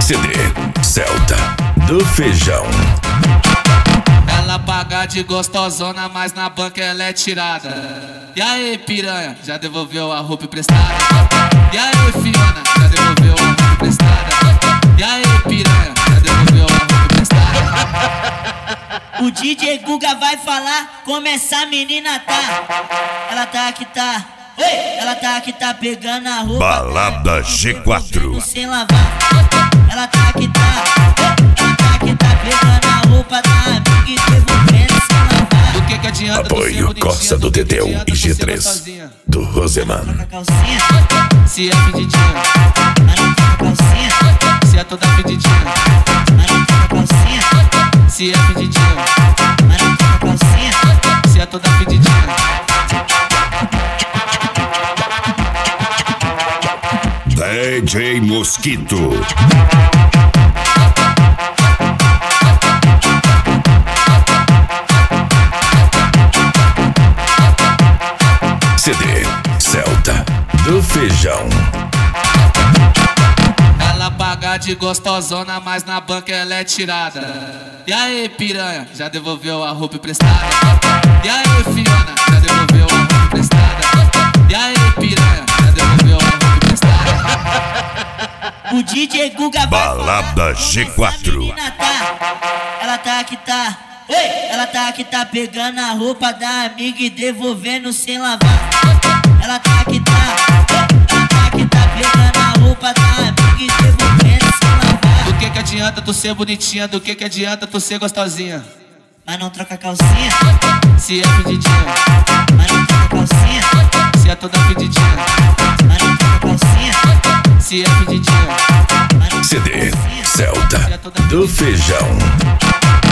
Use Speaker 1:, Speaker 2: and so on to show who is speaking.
Speaker 1: CD Celta do Feijão.
Speaker 2: Ela paga de gostosona, mas na banca ela é tirada. E aí, piranha, já devolveu a roupa emprestada? E aí, Fiona, já devolveu a roupa emprestada? E aí, piranha, já devolveu a roupa emprestada?
Speaker 3: O DJ Guga vai falar como essa menina tá. Ela tá que tá. Ela tá que tá pegando a roupa.
Speaker 1: Balada G4.
Speaker 3: Sem lavar. Ela tá que tá. Ela tá que tá pegando a roupa da amiga e devolvendo sem lavar.
Speaker 2: Do que adianta?
Speaker 1: Apoio Costa do Teteu e G3 do Roseman.
Speaker 2: Se é pedidinha,
Speaker 3: mas não troca calcinha.
Speaker 2: se é toda pedidinha,
Speaker 3: Mas não troca calcinha.
Speaker 2: se é pedidinha,
Speaker 3: Mas não troca calcinha.
Speaker 2: se é toda pedidinha.
Speaker 1: DJ Mosquito. CD Celta do Feijão.
Speaker 2: Ela paga de gostosona, mas na banca ela é tirada. E aí, piranha, já devolveu a roupa emprestada? E aí, Fiona, já devolveu a roupa emprestada? E aí, piranha, já devolveu a roupa emprestada?
Speaker 3: O DJ Guga vai
Speaker 1: Balada
Speaker 3: falar como
Speaker 1: G4.
Speaker 3: essa menina tá. Ela tá que tá. Ela tá que tá pegando a roupa da amiga e devolvendo sem lavar. Ela tá que tá. Ela tá que tá pegando a roupa da amiga e devolvendo sem lavar.
Speaker 2: Do que adianta tu ser bonitinha? Do que adianta tu ser gostosinha?
Speaker 3: Mas não troca calcinha.
Speaker 2: Se é pedidinha,
Speaker 3: Mas não troca calcinha.
Speaker 2: se é toda pedidinha,
Speaker 3: Mas não troca calcinha.
Speaker 2: se é pedidinha,
Speaker 3: Mas não troca
Speaker 1: CD
Speaker 3: calcinha.
Speaker 1: Celta do Feijão.